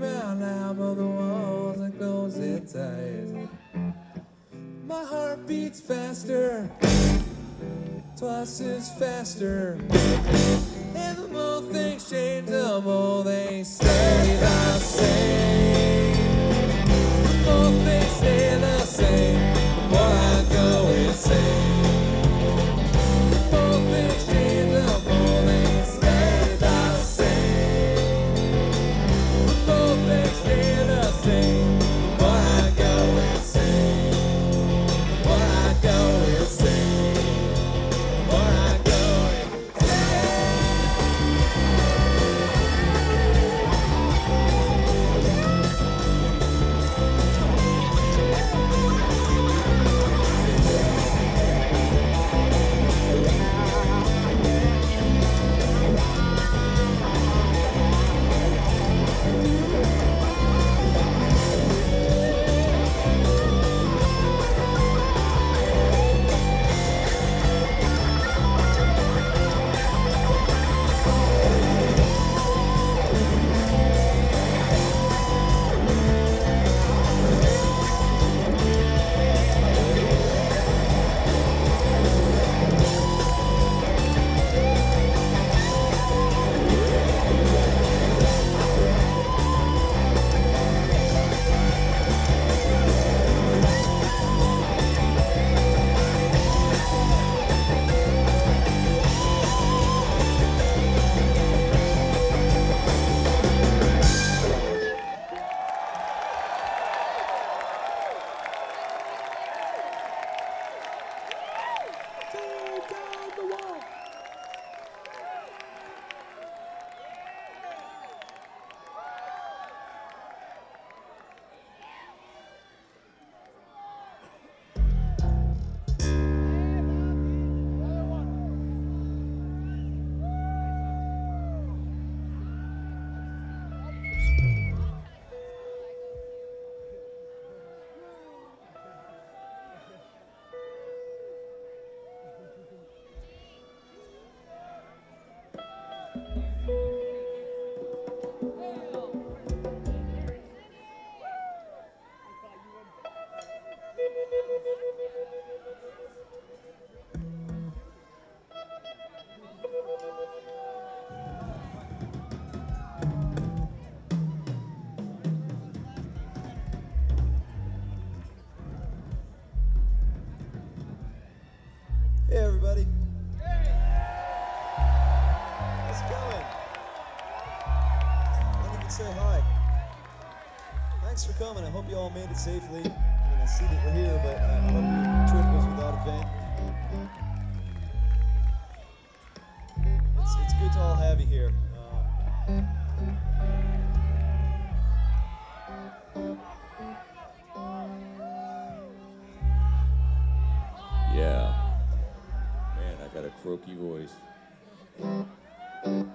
scream out loud, but the walls are closing tight. My heart beats faster, twice as faster. And the more things change, the more they stay the same. The more things stay the same, the more I go insane. The more things change, the more they stay the same. The more things stay the same, the more I go insane. The more I go insane. The more I go Hey everybody. How's it going? I didn't even say hi. Thanks for coming. I hope you all made it safely. I mean, I see that we're here, but I hope your trip was without event. It's good to all have you here. Yeah. Man, I got a croaky voice.